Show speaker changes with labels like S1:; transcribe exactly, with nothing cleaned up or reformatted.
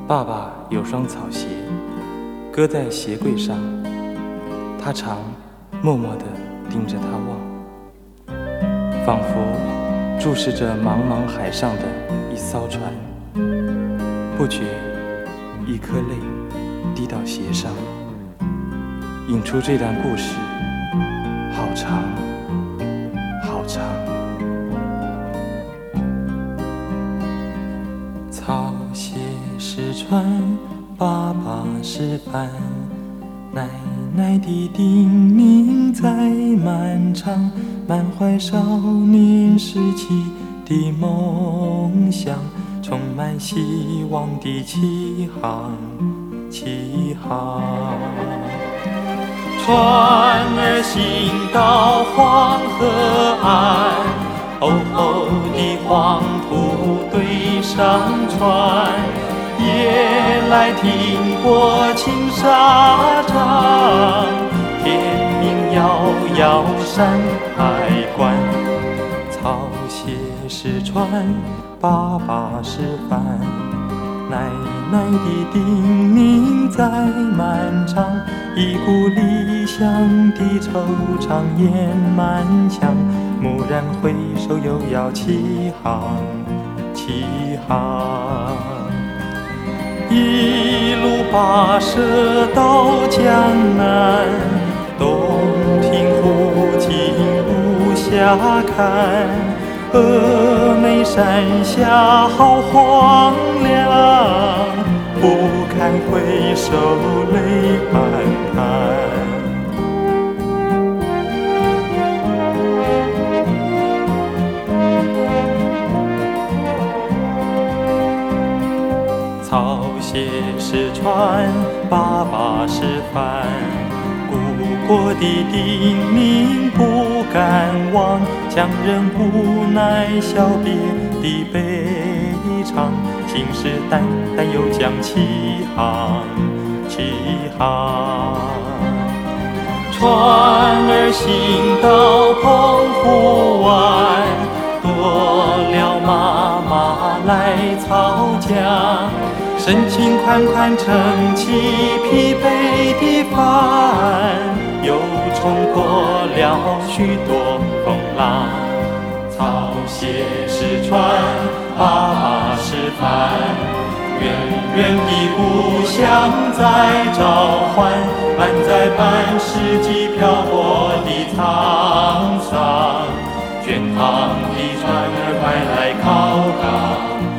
S1: 爸爸有双草鞋，搁在鞋柜上，他常默默地盯着它望，仿佛注视着茫茫海上的一艘船。不觉一颗泪滴到鞋上，引出这段故事，好长好长。草鞋是船，爸爸是帆，奶奶的叮咛在漫长，满怀少年时期的梦想，充满希望的起航，起航。船儿行到黄河岸，厚厚的黄土堆上船，夜来听过青纱帐，天明遥遥山海关。草鞋是船，爸爸是帆，奶奶的叮咛在漫长，一股理想的惆怅掩满腔，蓦然回首又要起航，起航。一路跋涉到江南，洞庭湖景无暇看，峨眉山下好荒凉，不堪回首泪斑斑。草鞋是船，爸爸是帆，故国的叮咛不敢忘，强人无奈小别的悲怆，信誓旦旦又将起航，起航。船儿行到澎湖湾，多了妈妈来操桨，深情款款撑起疲惫的帆，又冲破了许多风浪。草鞋是船，爸爸是帆，远远的故乡在召唤，满载半世纪漂泊的沧桑。卷航的船儿快来靠港，